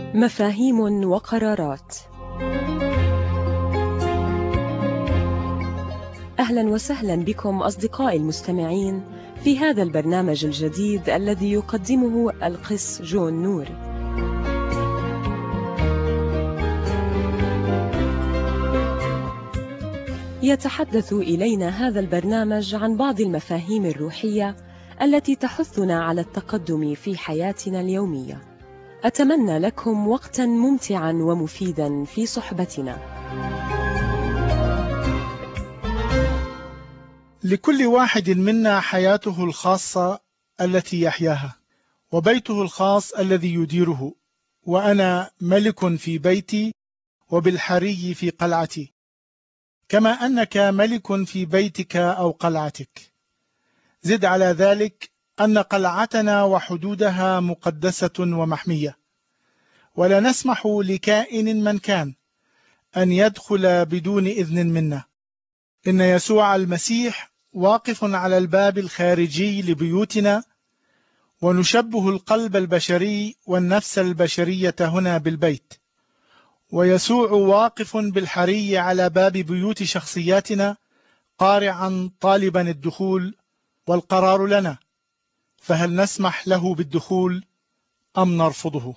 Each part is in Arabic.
مفاهيم وقرارات. أهلا وسهلا بكم أصدقائي المستمعين في هذا البرنامج الجديد الذي يقدمه القس جون نور. يتحدث إلينا هذا البرنامج عن بعض المفاهيم الروحية التي تحثنا على التقدم في حياتنا اليومية. أتمنى لكم وقتا ممتعا ومفيدا في صحبتنا. لكل واحد منا حياته الخاصة التي يحياها، وبيته الخاص الذي يديره، وأنا ملك في بيتي وبالحري في قلعتي، كما أنك ملك في بيتك أو قلعتك. زد على ذلك أن قلعتنا وحدودها مقدسة ومحمية، ولا نسمح لكائن من كان أن يدخل بدون إذن منا. إن يسوع المسيح واقف على الباب الخارجي لبيوتنا، ونشبه القلب البشري والنفس البشرية هنا بالبيت، ويسوع واقف بالحري على باب بيوت شخصياتنا قارعا طالبا الدخول، والقرار لنا، فهل نسمح له بالدخول أم نرفضه؟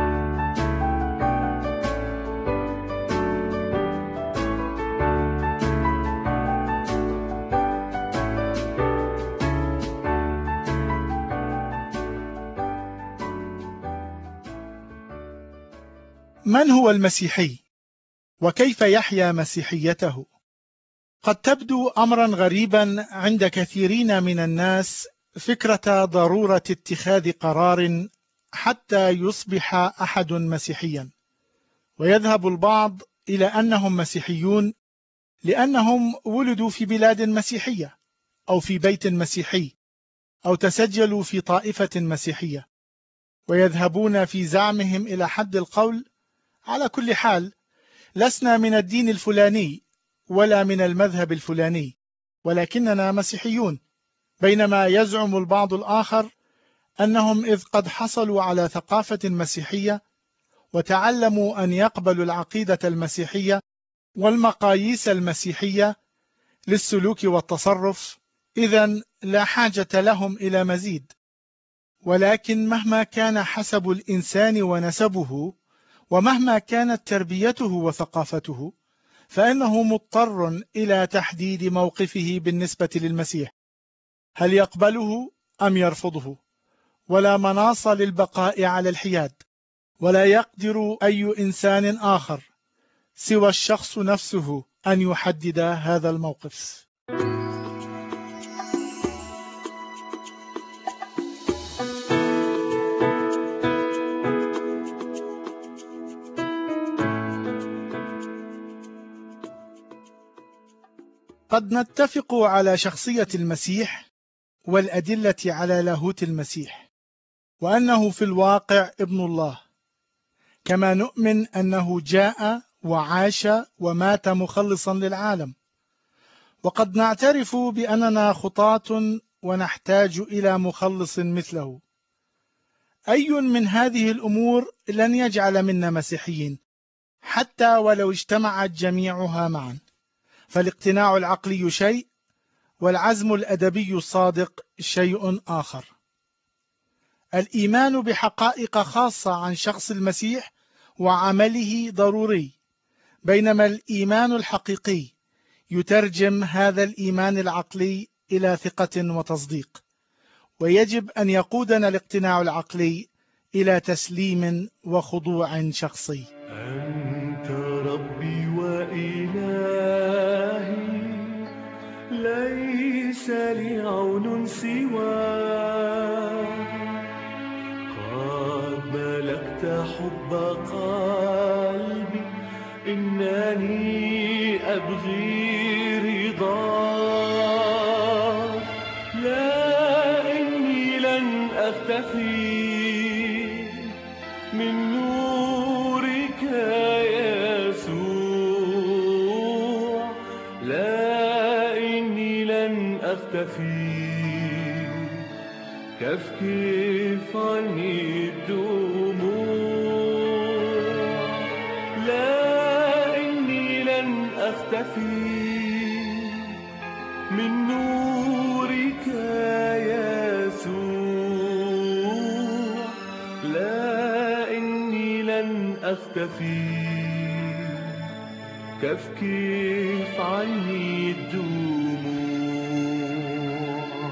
من هو المسيحي؟ وكيف يحيا مسيحيته؟ قد تبدو أمرا غريبا عند كثيرين من الناس فكرة ضرورة اتخاذ قرار حتى يصبح أحد مسيحيا، ويذهب البعض إلى أنهم مسيحيون لأنهم ولدوا في بلاد مسيحية أو في بيت مسيحي أو تسجلوا في طائفة مسيحية، ويذهبون في زعمهم إلى حد القول: على كل حال لسنا من الدين الفلاني ولا من المذهب الفلاني، ولكننا مسيحيون. بينما يزعم البعض الآخر أنهم إذ قد حصلوا على ثقافة مسيحية وتعلموا أن يقبلوا العقيدة المسيحية والمقاييس المسيحية للسلوك والتصرف، إذن لا حاجة لهم إلى مزيد. ولكن مهما كان حسب الإنسان ونسبه، ومهما كانت تربيته وثقافته، فإنه مضطر إلى تحديد موقفه بالنسبة للمسيح، هل يقبله أم يرفضه؟ ولا مناص للبقاء على الحياد، ولا يقدر أي إنسان آخر سوى الشخص نفسه أن يحدد هذا الموقف. قد نتفق على شخصية المسيح والأدلة على لاهوت المسيح، وأنه في الواقع ابن الله، كما نؤمن أنه جاء وعاش ومات مخلصا للعالم. وقد نعترف بأننا خطاة ونحتاج إلى مخلص مثله. أي من هذه الأمور لن يجعل منا مسيحيين حتى ولو اجتمعت جميعها معا، فالاقتناع العقلي شيء، والعزم الأدبي الصادق شيء آخر. الإيمان بحقائق خاصة عن شخص المسيح وعمله ضروري، بينما الإيمان الحقيقي يترجم هذا الإيمان العقلي إلى ثقة وتصديق، ويجب أن يقودنا الاقتناع العقلي إلى تسليم وخضوع شخصي. أنت ربي وإلهي، ليس لي عون سواك، قد ملكت حب قلبي، إنني أبغي رضاك، لا إني لن أختفي من نورك يسوع، لا إني لن أختفي، كفكف عني الدموع. أختفي من نورك يسوع. لا إني لن أختفي، كفكف عني الدموع.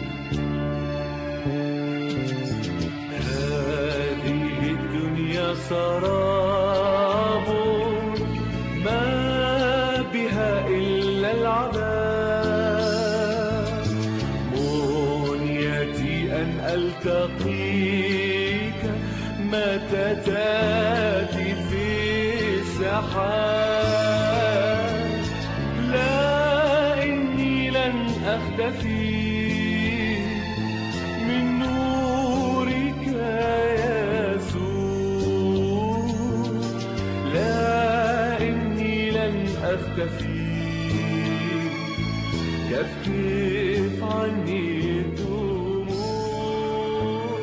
هذه الدنيا سراب ما بها إلا العذاب. منيتي أن ألتقيك متى تأتي في السحاب. لا إني لن أختفي من نورك يسوع. لا إني لن أختفي، كفف عني الدموع.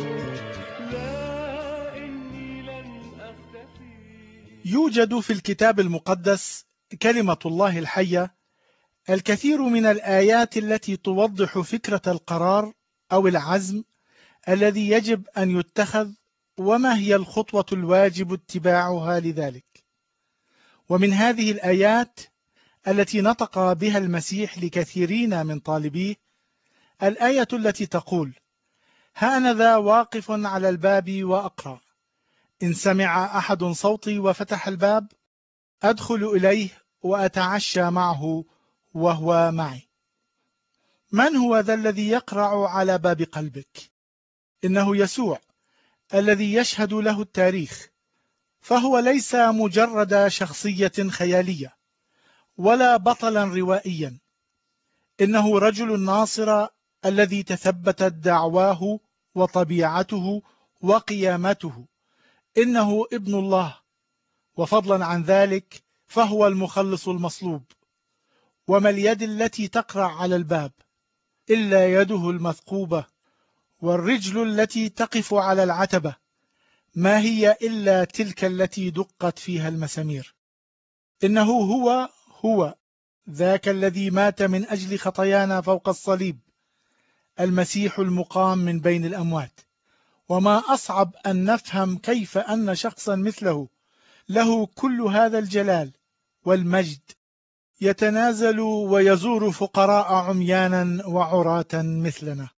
لا إني لن أختفي. يوجد في الكتاب المقدس كلمة الله الحية الكثير من الآيات التي توضح فكرة القرار أو العزم الذي يجب أن يتخذ، وما هي الخطوة الواجب اتباعها لذلك. ومن هذه الآيات التي نطق بها المسيح لكثيرين من طالبيه الآية التي تقول: ها أنا ذا واقف على الباب وأقرع، إن سمع أحد صوتي وفتح الباب أدخل إليه وأتعشى معه وهو معي. من هو ذا الذي يقرع على باب قلبك؟ إنه يسوع الذي يشهد له التاريخ، فهو ليس مجرد شخصية خيالية ولا بطلا روائيا، إنه رجل الناصرة الذي تثبتت دعواه وطبيعته وقيامته، إنه ابن الله، وفضلا عن ذلك فهو المخلص المصلوب. وما اليد التي تقرع على الباب إلا يده المثقوبة، والرجل التي تقف على العتبة ما هي إلا تلك التي دقت فيها المسامير. إنه هو ذاك الذي مات من أجل خطايانا فوق الصليب، المسيح المقام من بين الأموات. وما أصعب أن نفهم كيف أن شخصا مثله له كل هذا الجلال والمجد يتنازل ويزور فقراء عميانا وعراة مثلنا.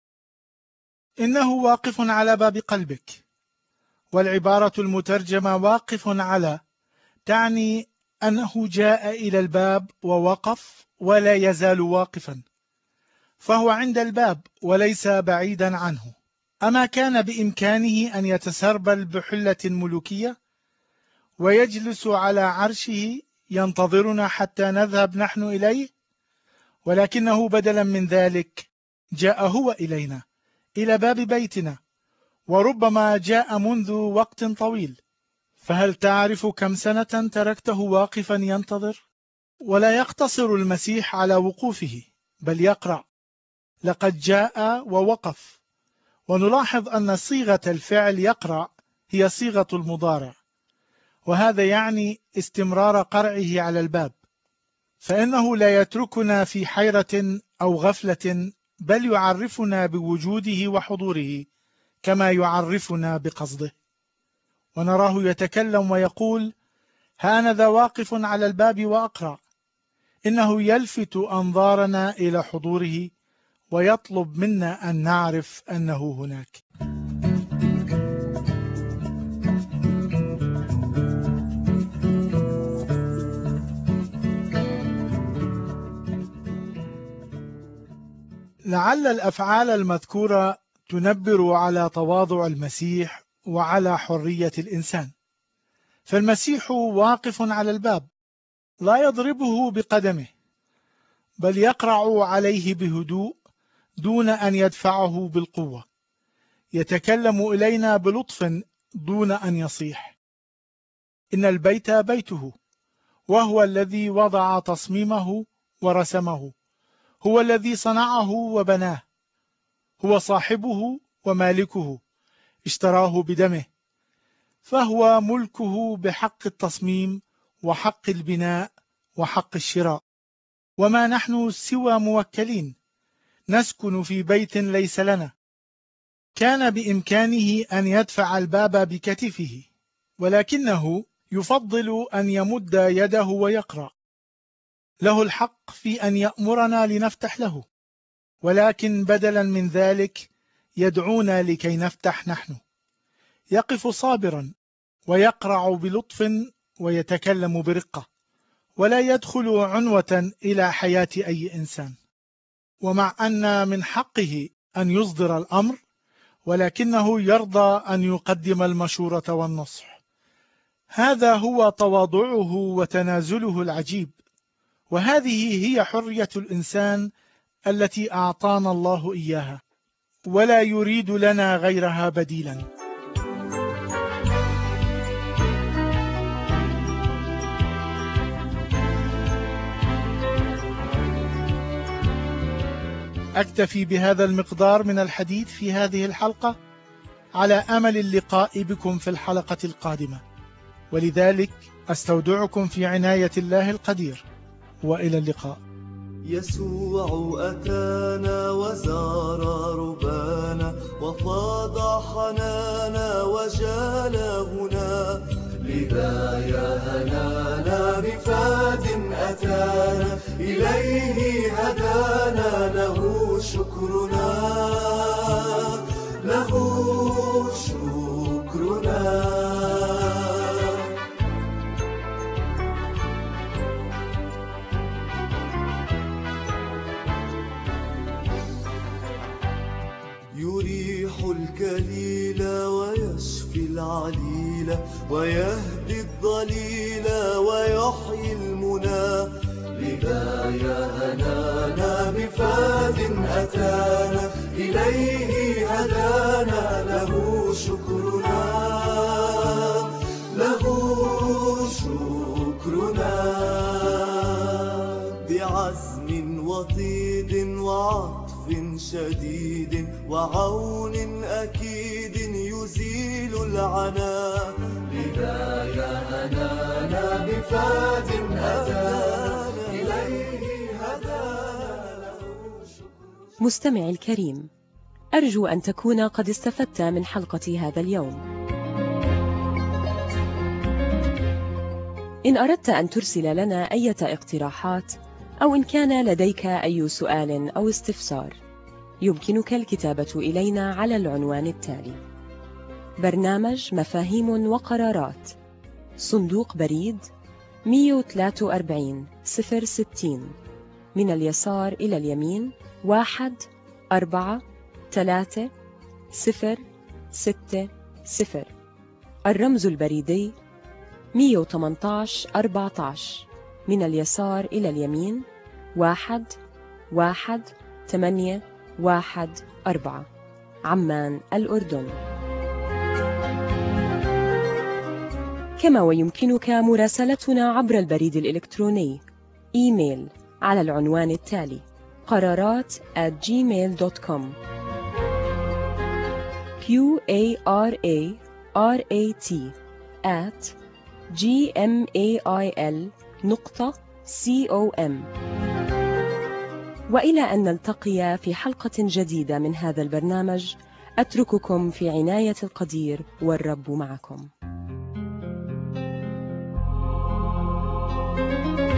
إنه واقف على باب قلبك، والعبارة المترجمة واقف على تعني أنه جاء إلى الباب ووقف ولا يزال واقفا، فهو عند الباب وليس بعيدا عنه. أما كان بإمكانه أن يتسربل بحلة ملوكية ويجلس على عرشه ينتظرنا حتى نذهب نحن إليه؟ ولكنه بدلا من ذلك جاء هو إلينا إلى باب بيتنا، وربما جاء منذ وقت طويل. فهل تعرف كم سنة تركته واقفا ينتظر؟ ولا يقتصر المسيح على وقوفه، بل يقرع. لقد جاء ووقف. ونلاحظ أن صيغة الفعل يقرع هي صيغة المضارع، وهذا يعني استمرار قرعه على الباب، فإنه لا يتركنا في حيرة أو غفلة، بل يعرفنا بوجوده وحضوره كما يعرفنا بقصده. ونراه يتكلم ويقول: ها أنا ذا واقف على الباب وأقرع. إنه يلفت أنظارنا إلى حضوره ويطلب منا أن نعرف أنه هناك. لعل الأفعال المذكورة تنبر على تواضع المسيح وعلى حرية الإنسان. فالمسيح واقف على الباب، لا يضربه بقدمه، بل يقرع عليه بهدوء دون أن يدفعه بالقوة. يتكلم إلينا بلطف دون أن يصيح. إن البيت بيته، وهو الذي وضع تصميمه ورسمه، هو الذي صنعه وبناه، هو صاحبه ومالكه، اشتراه بدمه، فهو ملكه بحق التصميم وحق البناء وحق الشراء، وما نحن سوى موكلين نسكن في بيت ليس لنا. كان بإمكانه أن يدفع الباب بكتفه، ولكنه يفضل أن يمد يده ويقرأ. له الحق في أن يأمرنا لنفتح له، ولكن بدلا من ذلك يدعونا لكي نفتح نحن. يقف صابرا ويقرع بلطف ويتكلم برقة، ولا يدخل عنوة إلى حياة أي إنسان. ومع أن من حقه أن يصدر الأمر، ولكنه يرضى أن يقدم المشورة والنصح. هذا هو تواضعه وتنازله العجيب، وهذه هي حرية الإنسان التي أعطانا الله إياها، ولا يريد لنا غيرها بديلا. أكتفي بهذا المقدار من الحديث في هذه الحلقة، على أمل اللقاء بكم في الحلقة القادمة، ولذلك أستودعكم في عناية الله القدير، وإلى اللقاء. يسوع أتانا وزار ربانا وفاض حنانا وجال هنا، لذا يا هنانا بفاد أتانا إليه هدانا، له شكرنا له شكرنا. يريح الكليل ويشفي العليل ويهدي الضليل ويحيي المنى، لذا يا هنانا بفاد أتانا إليه هدانا، له شكرنا له شكرنا. بعزم وطيد وعطف شديد وعون أكيد يزيل العنا، لذا يا هنانا بفاد أتانا إليه هدانا. مستمعي الكريم، أرجو أن تكون قد استفدت من حلقة هذا اليوم. إن أردت أن ترسل لنا أي اقتراحات، أو إن كان لديك أي سؤال أو استفسار، يمكنك الكتابة إلينا على العنوان التالي: برنامج مفاهيم وقرارات، صندوق بريد 143 060، من اليسار إلى اليمين 1436060. الرمز البريدي 118 14، من اليسار إلى اليمين 11814، عمان الأردن. كما ويمكنك مراسلتنا عبر البريد الإلكتروني إيميل على العنوان التالي: قرارات@gmail.com QARARAT@gmail.com. وإلى أن نلتقي في حلقة جديدة من هذا البرنامج، أترككم في عناية القدير، والرب معكم.